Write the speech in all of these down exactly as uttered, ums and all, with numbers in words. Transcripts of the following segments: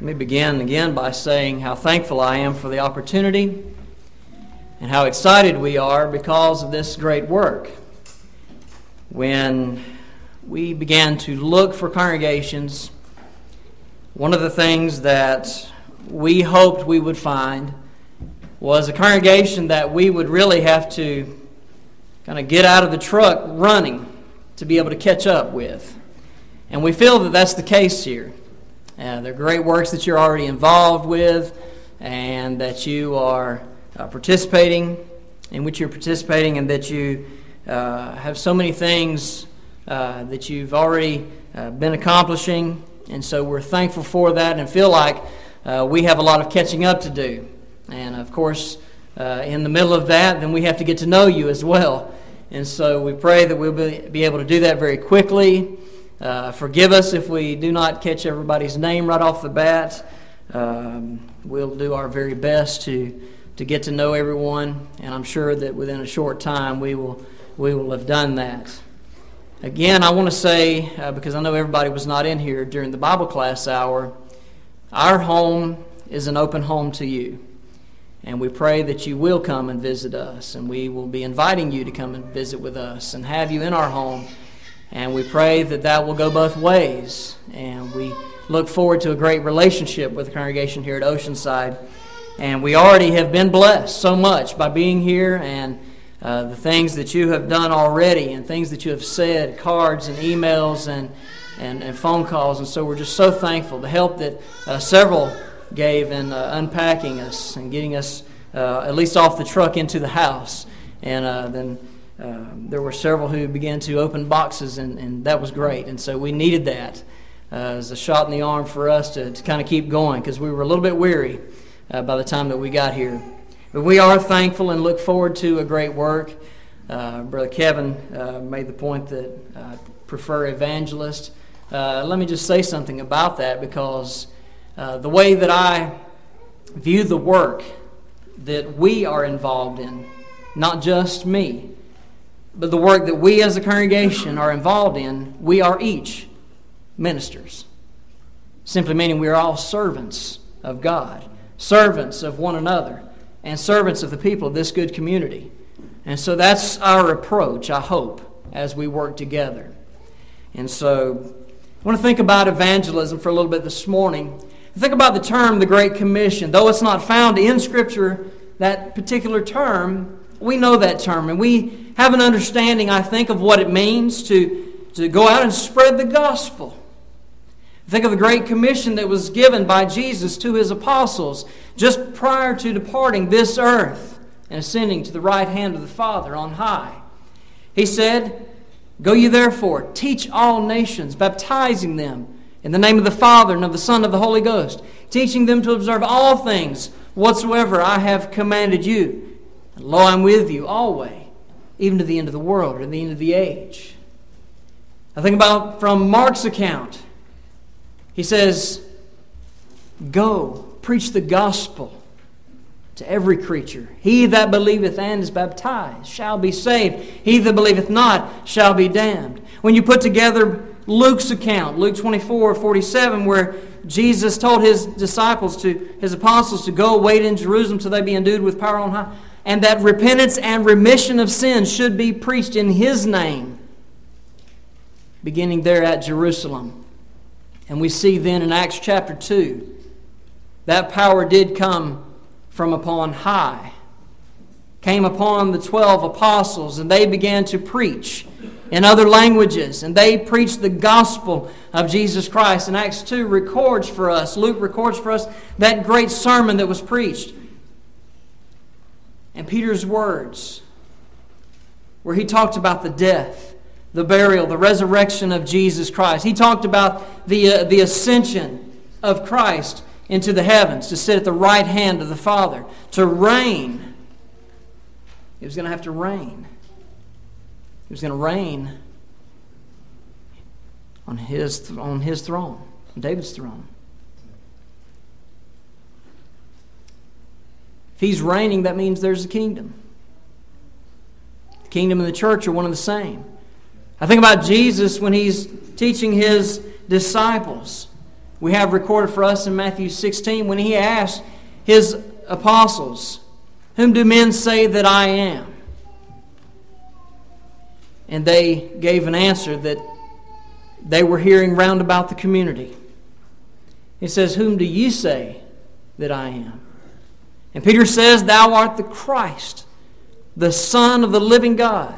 Let me begin again by saying how thankful I am for the opportunity and how excited we are because of this great work. When we began to look for congregations, one of the things that we hoped we would find was a congregation that we would really have to kind of get out of the truck running to be able to catch up with. And we feel that that's the case here. Uh, there are great works that you're already involved with and that you are uh, participating, in which you're participating, and that you uh, have so many things uh, that you've already uh, been accomplishing. And so we're thankful for that and feel like uh, we have a lot of catching up to do. And of course, uh, in the middle of that, then we have to get to know you as well. And so we pray that we'll be, be able to do that very quickly. Uh, forgive us if we do not catch everybody's name right off the bat. Um, we'll do our very best to to get to know everyone, and I'm sure that within a short time we will we will have done that. Again, I want to say, uh, because I know everybody was not in here during the Bible class hour, our home is an open home to you, and we pray that you will come and visit us, and we will be inviting you to come and visit with us and have you in our home. And we pray that that will go both ways. And we look forward to a great relationship with the congregation here at Oceanside. And we already have been blessed so much by being here and uh, the things that you have done already and things that you have said, cards and emails and, and, and phone calls. And so we're just so thankful. The help that uh, several gave in uh, unpacking us and getting us uh, at least off the truck into the house. And uh, then... Uh, there were several who began to open boxes, and, and that was great. And so we needed that uh, as a shot in the arm for us to, to kind of keep going, because we were a little bit weary uh, by the time that we got here. But we are thankful and look forward to a great work. Uh, Brother Kevin uh, made the point that I uh, prefer evangelist. Uh, let me just say something about that, because uh, the way that I view the work that we are involved in, not just me, but the work that we as a congregation are involved in, we are each ministers. Simply meaning we are all servants of God, servants of one another, and servants of the people of this good community. And so that's our approach, I hope, as we work together. And so I want to think about evangelism for a little bit this morning. Think about the term, the Great Commission. Though it's not found in Scripture, that particular term, we know that term, and we have an understanding, I think, of what it means to, to go out and spread the gospel. Think of the Great Commission that was given by Jesus to His apostles just prior to departing this earth and ascending to the right hand of the Father on high. He said, "Go ye therefore, teach all nations, baptizing them in the name of the Father and of the Son and of the Holy Ghost, teaching them to observe all things whatsoever I have commanded you. And lo, I'm with you always, even to the end of the world, or the end of the age." I think about from Mark's account. He says, "Go, preach the gospel to every creature. He that believeth and is baptized shall be saved. He that believeth not shall be damned." When you put together Luke's account, Luke twenty-four forty-seven, where Jesus told His disciples, to His apostles, to go wait in Jerusalem till they be endued with power on high, and that repentance and remission of sins should be preached in His name, beginning there at Jerusalem. And we see then in Acts chapter two, that power did come from upon high, came upon the twelve apostles, and they began to preach in other languages, and they preached the gospel of Jesus Christ. And Acts two records for us, Luke records for us, that great sermon that was preached. And Peter's words, where he talked about the death, the burial, the resurrection of Jesus Christ. He talked about the, uh, the ascension of Christ into the heavens to sit at the right hand of the Father, to reign. He was going to have to reign. He was going to reign on his, on his throne, on David's throne. If He's reigning, that means there's a kingdom. The kingdom and the church are one and the same. I think about Jesus when He's teaching His disciples. we have recorded for us in Matthew sixteen when He asked His apostles, "Whom do men say that I am?" And they gave an answer that they were hearing round about the community. He says, "Whom do you say that I am?" And Peter says, "Thou art the Christ, the Son of the living God."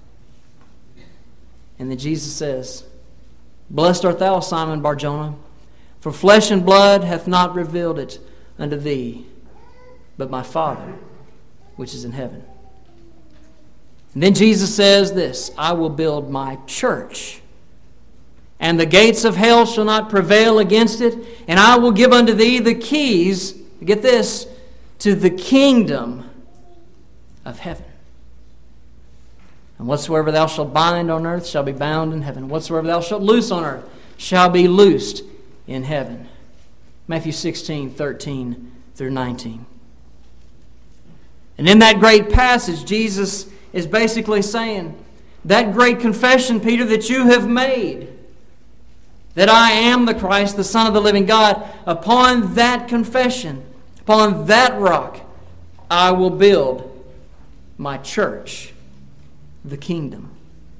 And then Jesus says, "Blessed art thou, Simon Bar-Jonah, for flesh and blood hath not revealed it unto thee, but my Father which is in heaven." And then Jesus says this, "I will build my church, and the gates of hell shall not prevail against it, and I will give unto thee the keys," get this, "to the kingdom of heaven. And whatsoever thou shalt bind on earth shall be bound in heaven. Whatsoever thou shalt loose on earth shall be loosed in heaven." Matthew sixteen, thirteen through nineteen. And in that great passage, Jesus is basically saying, that great confession, Peter, that you have made, that I am the Christ, the Son of the living God, upon that confession, upon that rock, I will build my church, the kingdom.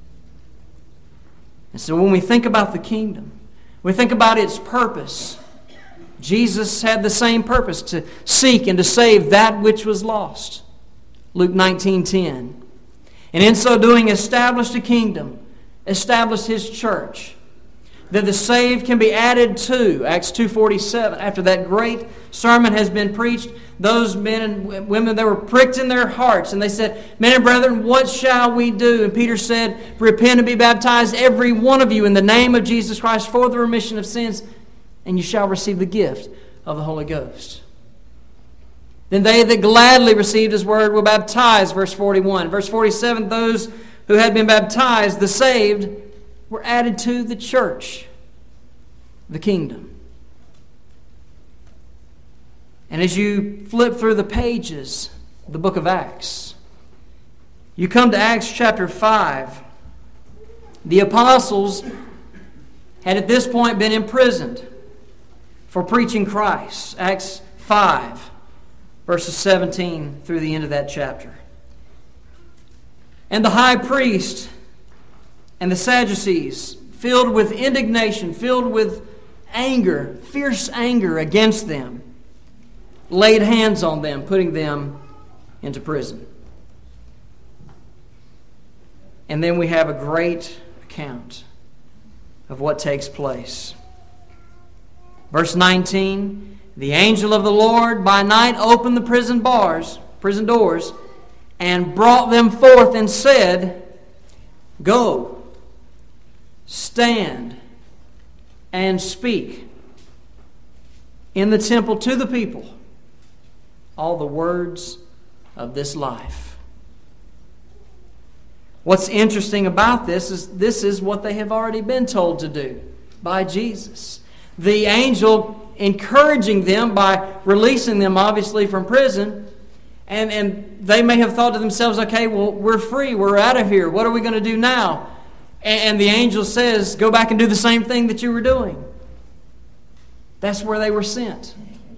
And so when we think about the kingdom, we think about its purpose. Jesus had the same purpose, to seek and to save that which was lost. Luke nineteen ten. And in so doing, established a kingdom, established His church, that the saved can be added to. Acts two forty-seven. After that great sermon has been preached, those men and women, they were pricked in their hearts, and they said, "Men and brethren, what shall we do?" And Peter said, "Repent and be baptized, every one of you, in the name of Jesus Christ for the remission of sins, and you shall receive the gift of the Holy Ghost." Then they that gladly received His word were baptized, verse forty-one. Verse forty-seven, those who had been baptized, the saved, were added to the church, the kingdom. And as you flip through the pages of the book of Acts, you come to Acts chapter five. The apostles had at this point been imprisoned for preaching Christ. Acts five. Verses seventeen through the end of that chapter. And the high priest and the Sadducees, filled with indignation, filled with anger, fierce anger against them, laid hands on them, putting them into prison. And then we have a great account of what takes place. Verse nineteen, the angel of the Lord by night opened the prison bars, prison doors, and brought them forth and said, "Go, stand, and speak in the temple to the people all the words of this life." What's interesting about this is this is what they have already been told to do by Jesus. The angel encouraging them by releasing them, obviously, from prison. And, and they may have thought to themselves, okay, well, we're free. We're out of here. What are we going to do now? And, and the angel says, go back and do the same thing that you were doing. That's where they were sent.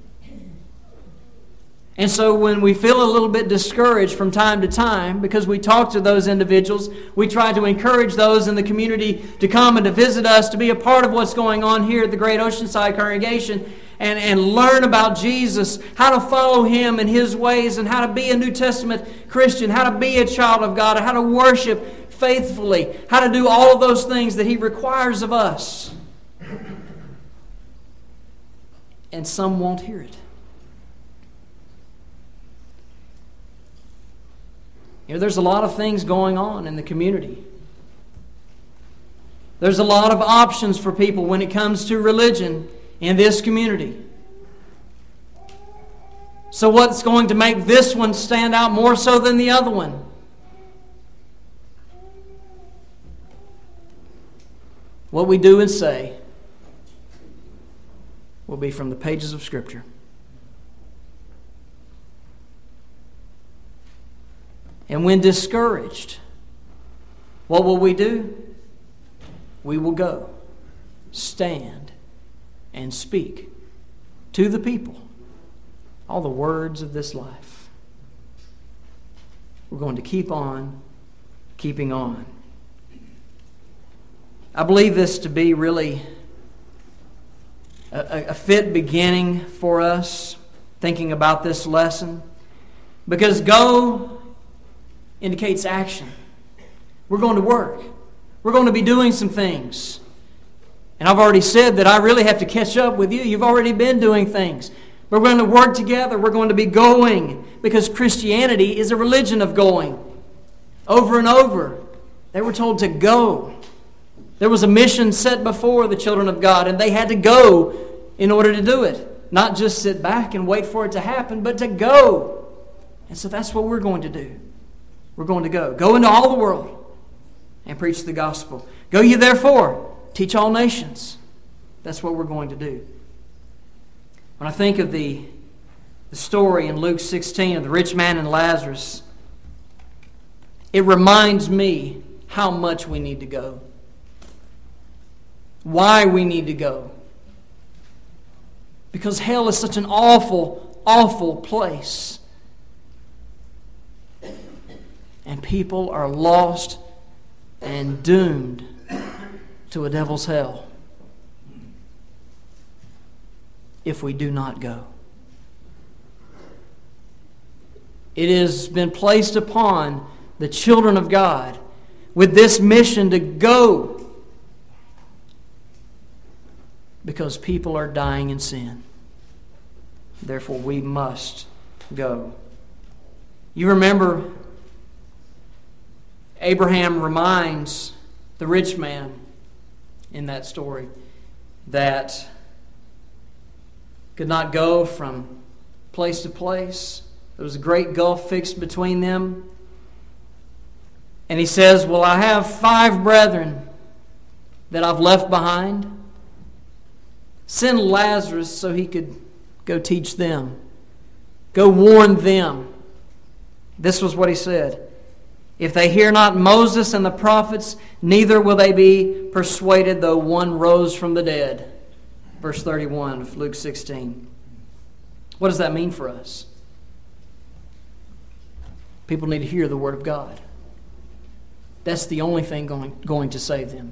And so when we feel a little bit discouraged from time to time, because we talk to those individuals, we try to encourage those in the community to come and to visit us, to be a part of what's going on here at the Great Oceanside Congregation, and, and learn about Jesus, how to follow Him and His ways, and how to be a New Testament Christian, how to be a child of God, how to worship faithfully, how to do all of those things that He requires of us. And some won't hear it. You know, there's a lot of things going on in the community. There's a lot of options for people when it comes to religion in this community. So what's going to make this one stand out more so than the other one? What we do and say will be from the pages of Scripture. And when discouraged, what will we do? We will go, stand, and speak to the people all the words of this life. We're going to keep on keeping on. I believe this to be really a, a fit beginning for us, thinking about this lesson, because go indicates action. We're going to work. We're going to be doing some things. And I've already said that I really have to catch up with you. You've already been doing things. We're going to work together. We're going to be going, because Christianity is a religion of going. Over and over, they were told to go. There was a mission set before the children of God, and they had to go in order to do it. Not just sit back and wait for it to happen, but to go. And so that's what we're going to do. We're going to go. Go into all the world and preach the gospel. Go ye therefore, teach all nations. That's what we're going to do. When I think of the, the story in Luke sixteen of the rich man and Lazarus, it reminds me how much we need to go. Why we need to go. Because hell is such an awful, awful place. And people are lost and doomed to a devil's hell if we do not go. It has been placed upon the children of God with this mission to go, because people are dying in sin. Therefore, we must go. You remember, Abraham reminds the rich man in that story that could not go from place to place. There was a great gulf fixed between them. And he says, well, I have five brethren that I've left behind. Send Lazarus so he could go teach them. Go warn them. This was what he said. If they hear not Moses and the prophets, neither will they be persuaded, though one rose from the dead. Verse thirty-one of Luke sixteen. What does that mean for us? People need to hear the Word of God. That's the only thing going, going to save them.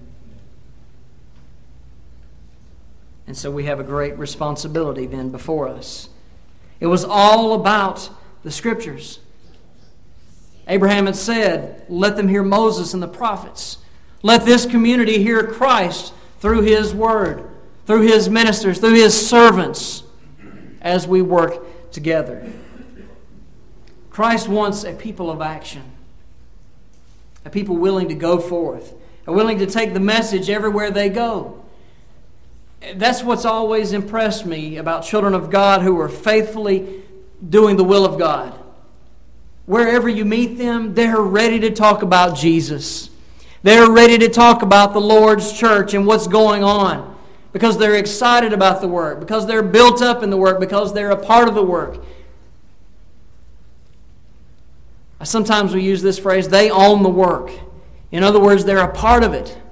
And so we have a great responsibility then before us. It was all about the Scriptures. Abraham had said, let them hear Moses and the prophets. Let this community hear Christ through His Word, through His ministers, through His servants, as we work together. Christ wants a people of action, a people willing to go forth, a willing to take the message everywhere they go. That's what's always impressed me about children of God who are faithfully doing the will of God. Wherever you meet them, they're ready to talk about Jesus. They're ready to talk about the Lord's church and what's going on, because they're excited about the work, because they're built up in the work, because they're a part of the work. Sometimes we use this phrase, they own the work. In other words, they're a part of it.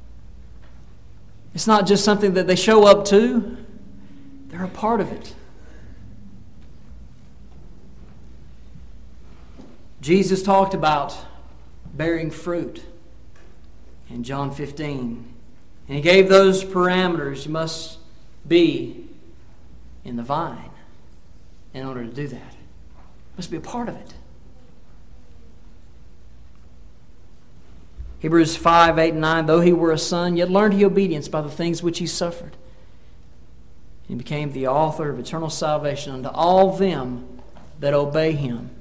It's not just something that they show up to. They're a part of it. Jesus talked about bearing fruit in John fifteen. And He gave those parameters. You must be in the vine in order to do that. You must be a part of it. Hebrews five, eight, and nine, though He were a son, yet learned He obedience by the things which He suffered. He became the author of eternal salvation unto all them that obey Him.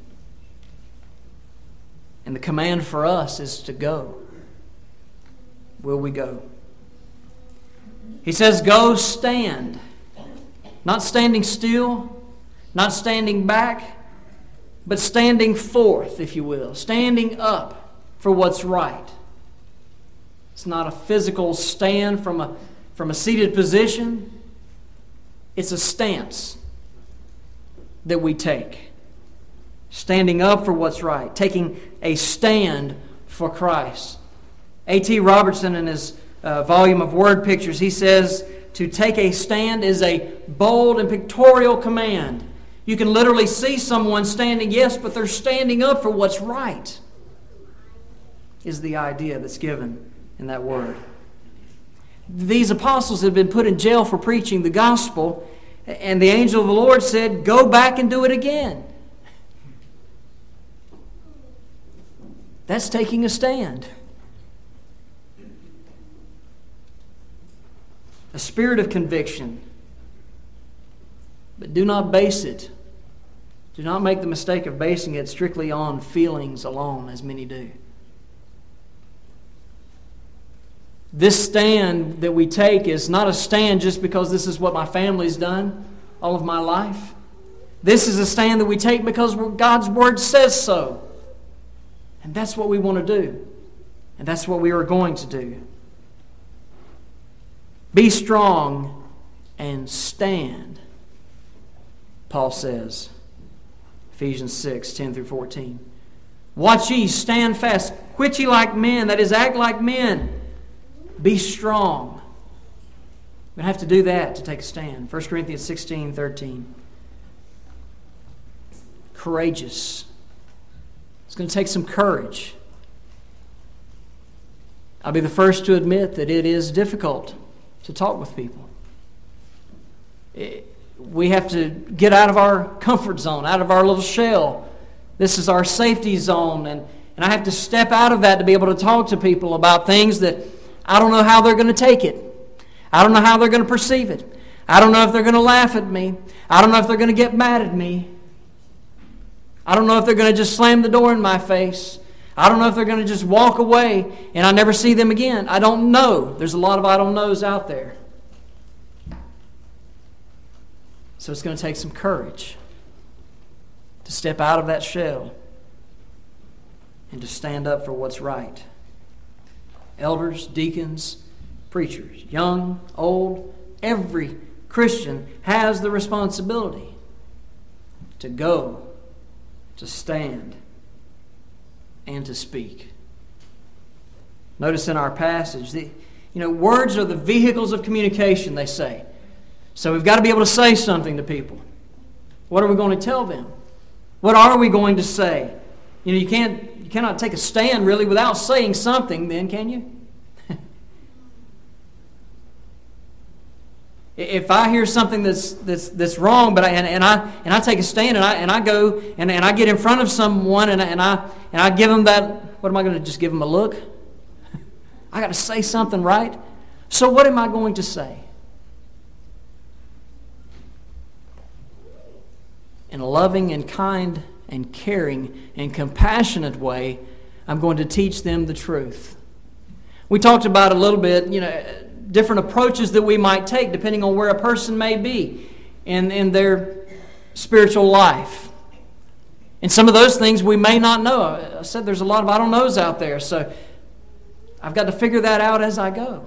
And the command for us is to go. Will we go? He says, go stand. Not standing still, not standing back, but standing forth, if you will. Standing up for what's right. It's not a physical stand from a, from a seated position. It's a stance that we take. Standing up for what's right. Taking a stand for Christ. A T Robertson, in his uh, volume of word pictures, he says to take a stand is a bold and pictorial command. You can literally see someone standing, yes, but they're standing up for what's right, is the idea that's given in that word. These apostles had been put in jail for preaching the gospel, and the angel of the Lord said, go back and do it again. That's taking a stand. A spirit of conviction. But do not base it. Do not make the mistake of basing it strictly on feelings alone, as many do. This stand that we take is not a stand just because this is what my family's done all of my life. This is a stand that we take because God's Word says so. And that's what we want to do. And that's what we are going to do. Be strong and stand, Paul says. Ephesians six, ten through fourteen. Watch ye, stand fast, quit ye like men, that is, act like men. Be strong. We're going to have to do that to take a stand. First Corinthians sixteen, thirteen. Courageous. It's going to take some courage. I'll be the first to admit that it is difficult to talk with people. We have to get out of our comfort zone, out of our little shell. This is our safety zone, and, and I have to step out of that to be able to talk to people about things that I don't know how they're going to take it. I don't know how they're going to perceive it. I don't know if they're going to laugh at me. I don't know if they're going to get mad at me. I don't know if they're going to just slam the door in my face. I don't know if they're going to just walk away and I never see them again. I don't know. There's a lot of I don't knows out there. So it's going to take some courage to step out of that shell and to stand up for what's right. Elders, deacons, preachers, young, old, every Christian has the responsibility to go, to stand, and to speak. Notice in our passage, the, you know, words are the vehicles of communication, they say. So we've got to be able to say something to people. What are we going to tell them? What are we going to say? You know, you can't, you cannot take a stand really without saying something, then, can you? If I hear something that's that's that's wrong, but I, and, and I and I take a stand and I and I go and, and I get in front of someone and I, and I and I give them that, what am I going to just give them a look? I got to say something, right? So what am I going to say? In a loving and kind and caring and compassionate way, I'm going to teach them the truth. We talked about a little bit, you know, different approaches that we might take depending on where a person may be in, in their spiritual life. And some of those things we may not know. I said there's a lot of I don't knows out there, so I've got to figure that out as I go.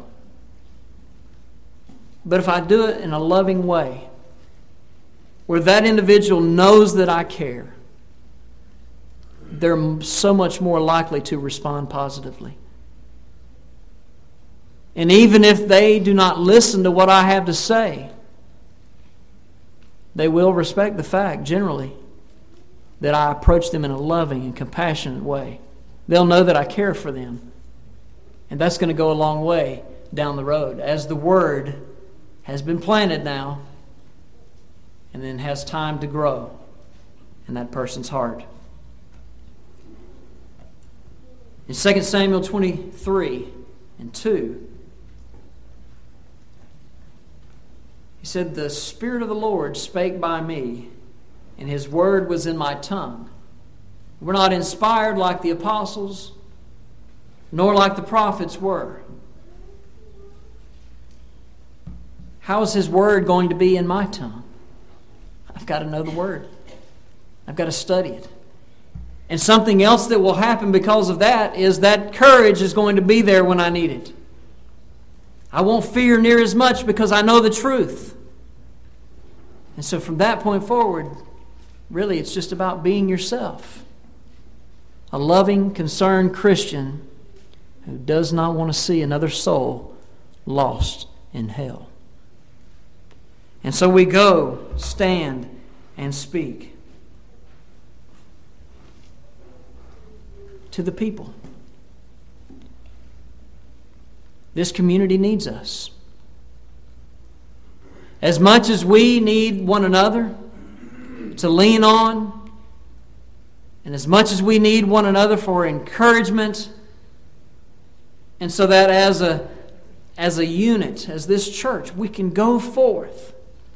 But if I do it in a loving way, where that individual knows that I care, they're so much more likely to respond positively. And even if they do not listen to what I have to say, they will respect the fact, generally, that I approach them in a loving and compassionate way. They'll know that I care for them. And that's going to go a long way down the road as the Word has been planted now and then has time to grow in that person's heart. In Second Samuel twenty-three and two, he said, "The Spirit of the Lord spake by me, and His word was in my tongue." We're not inspired like the apostles, nor like the prophets were. How is His word going to be in my tongue? I've got to know the word. I've got to study it. And something else that will happen because of that is that courage is going to be there when I need it. I won't fear near as much because I know the truth. And so from that point forward, really it's just about being yourself. A loving, concerned Christian who does not want to see another soul lost in hell. And so we go, stand, and speak to the people. This community needs us. As much as we need one another to lean on, and as much as we need one another for encouragement, and so that as a, as a unit, as this church, we can go forth,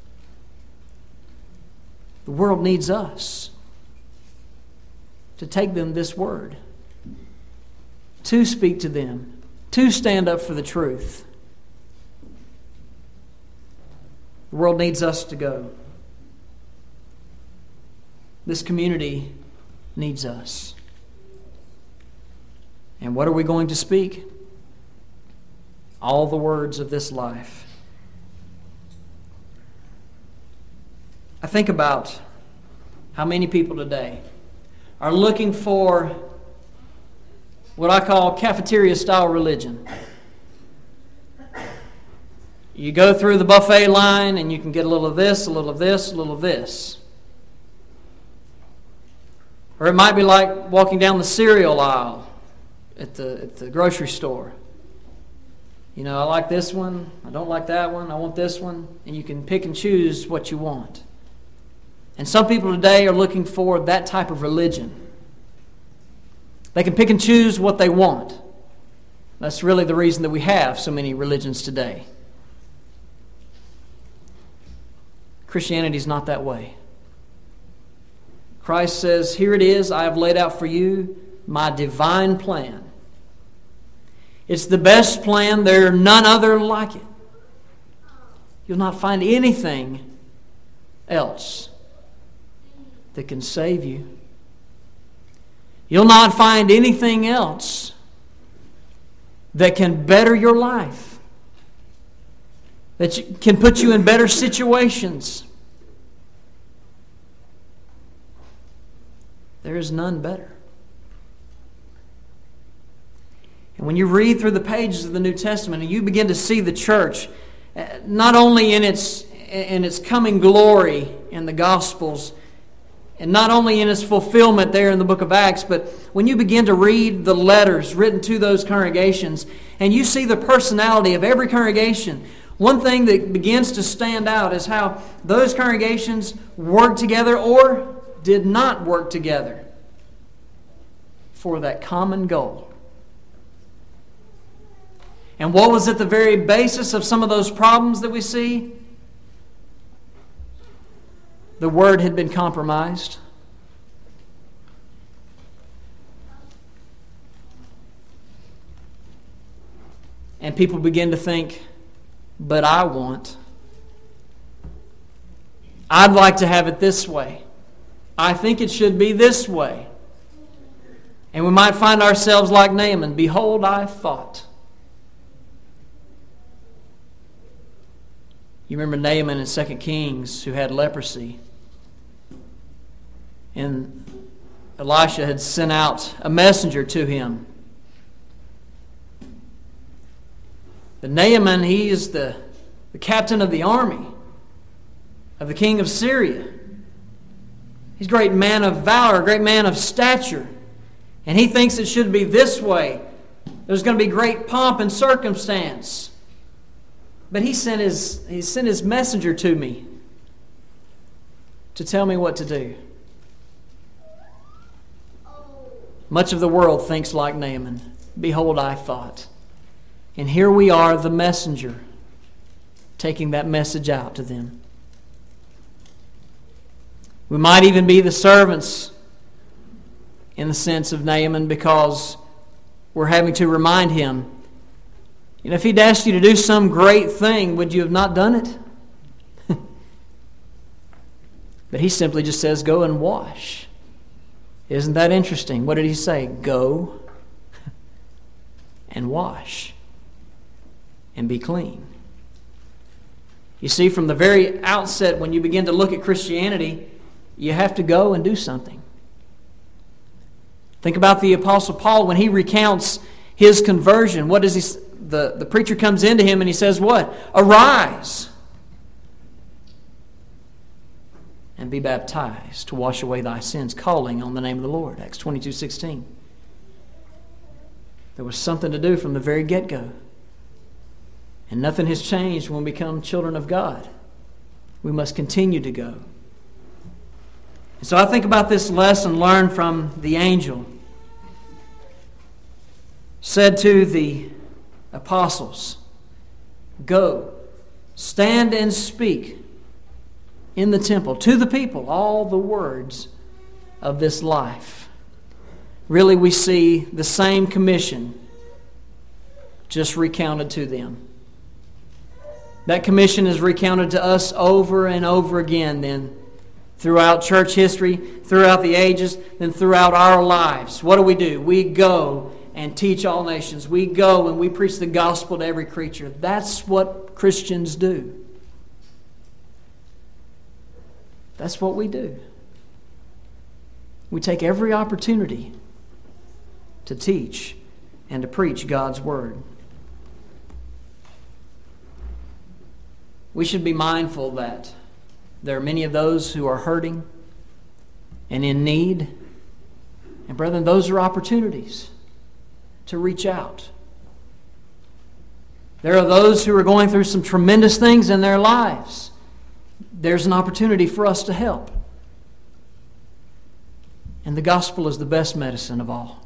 the world needs us to take them this word, to speak to them, to stand up for the truth. The world needs us to go. This community needs us. And what are we going to speak? All the words of this life. I think about how many people today are looking for what I call cafeteria-style religion. You go through the buffet line and you can get a little of this, a little of this, a little of this. Or it might be like walking down the cereal aisle at the, at the grocery store. You know, I like this one, I don't like that one, I want this one, and you can pick and choose what you want. And some people today are looking for that type of religion. They can pick and choose what they want. That's really the reason that we have so many religions today. Christianity is not that way. Christ says, here it is, I have laid out for you my divine plan. It's the best plan. There are none other like it. You'll not find anything else that can save you. You'll not find anything else that can better your life, that can put you in better situations. There is none better. And when you read through the pages of the New Testament and you begin to see the church, not only in its in its coming glory in the Gospels, and not only in its fulfillment there in the book of Acts, but when you begin to read the letters written to those congregations, and you see the personality of every congregation, one thing that begins to stand out is how those congregations worked together or did not work together for that common goal. And what was at the very basis of some of those problems that we see? The word had been compromised. And people begin to think, but I want. I'd like to have it this way. I think it should be this way. And we might find ourselves like Naaman. Behold, I thought. You remember Naaman in Second Kings who had leprosy. And Elisha had sent out a messenger to him. But Naaman, he is the, the captain of the army of the king of Syria. He's a great man of valor, a great man of stature. And he thinks it should be this way. There's going to be great pomp and circumstance. But he sent his, he sent his messenger to me to tell me what to do. Much of the world thinks like Naaman. Behold, I thought. And here we are, the messenger, taking that message out to them. We might even be the servants in the sense of Naaman, because we're having to remind him, you know, if he'd asked you to do some great thing, would you have not done it? But he simply just says, go and wash. Isn't that interesting? What did he say? Go and wash and be clean. You see, from the very outset, when you begin to look at Christianity, you have to go and do something. Think about the Apostle Paul when he recounts his conversion. What does he? The, the preacher comes into him and he says, what? Arise. and be baptized to wash away thy sins, calling on the name of the Lord. Acts twenty-two sixteen. There was something to do from the very get-go. And nothing has changed when we become children of God. We must continue to go. And so I think about this lesson learned from the angel. Said to the apostles, go, stand and speak in the temple to the people all the words of this life. Really, we see the same commission just recounted to them. That commission is recounted to us over and over again then throughout church history, throughout the ages, then throughout our lives. What do we do? We go and teach all nations. We go and we preach the gospel to every creature. That's what Christians do. That's what we do. We take every opportunity to teach and to preach God's Word. We should be mindful that there are many of those who are hurting and in need. And brethren, those are opportunities to reach out. There are those who are going through some tremendous things in their lives. There's an opportunity for us to help. And the gospel is the best medicine of all.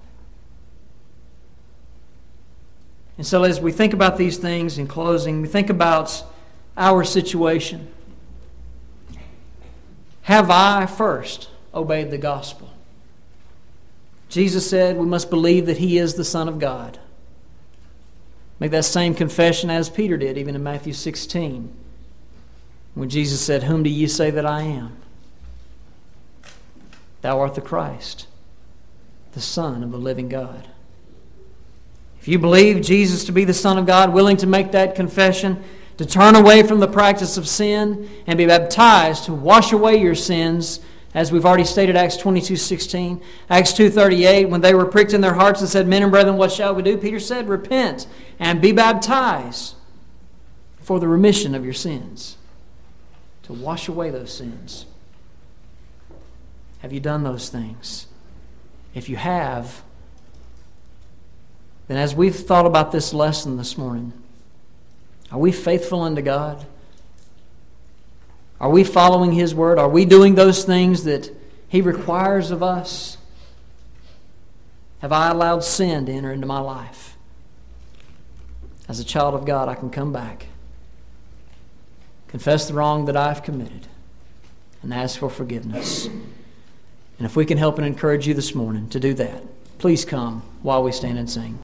And so as we think about these things in closing, we think about our situation. Have I first obeyed the gospel? Jesus said we must believe that He is the Son of God. Make that same confession as Peter did, even in Matthew sixteen, when Jesus said, whom do ye say that I am? Thou art the Christ, the Son of the living God. If you believe Jesus to be the Son of God, willing to make that confession, to turn away from the practice of sin and be baptized to wash away your sins, as we've already stated, Acts twenty-two sixteen, Acts two thirty-eight, when they were pricked in their hearts and said, men and brethren, what shall we do? Peter said, repent and be baptized for the remission of your sins, to wash away those sins. Have you done those things? If you have, then as we've thought about this lesson this morning, are we faithful unto God? Are we following His Word? Are we doing those things that He requires of us? Have I allowed sin to enter into my life? As a child of God, I can come back, confess the wrong that I've committed, and ask for forgiveness. And if we can help and encourage you this morning to do that, please come while we stand and sing.